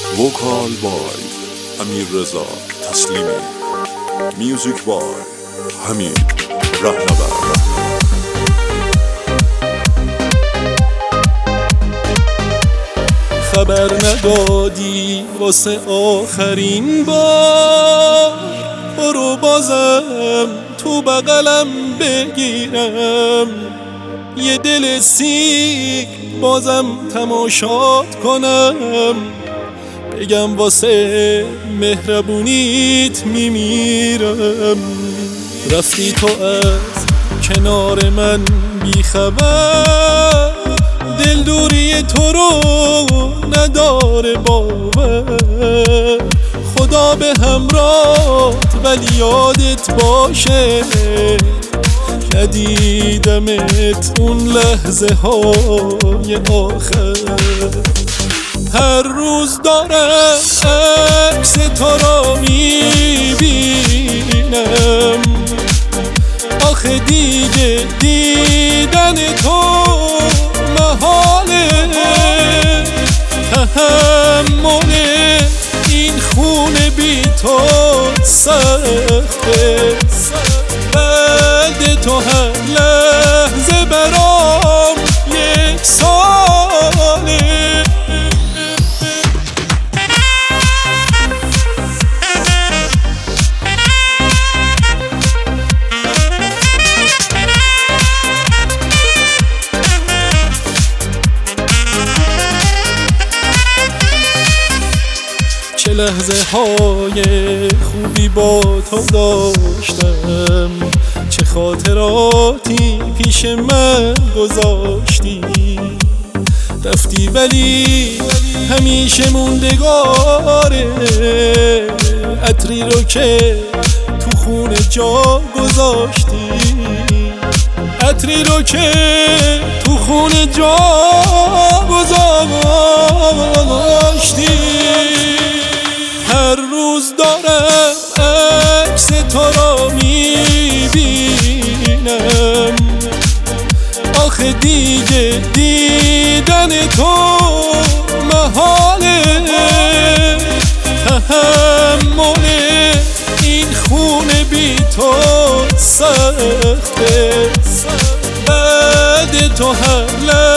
وکال بای امیررضا تسلیمی، میوزیک بای حمید رهنورد. خبر ندادی واسه آخرین بار، برو بازم تو بغلم بگیرم، یه دل سیک بازم تماشات کنم، بگم واسه مهربونیت میمیرم. رفتی تو از کنار من بی خبر، دل دوری تو رو نداره باور، خدا به همراهت ولی یادت باشه، ندیدمت اون لحظه های آخر. هر روز دارم عکس تو رو میبینم، آخه دیگه دیدن تو محاله، تحمل این خونه بی تو سخته، بعد تو هر لحظه برام یک ساله. چه لحظه های خوبی با تو داشتم، چه خاطراتی پیش من گذاشتی، رفتی ولی همیشه موندگاره، عطری رو که تو خونه جا گذاشتی، عطری رو که تو خونه جا گذاشتی. هر روز دارم عکس تو رو میبینم، آخه دیگه دیدن تو محاله، تحمل این خونه بی تو سخته، بعد تو هر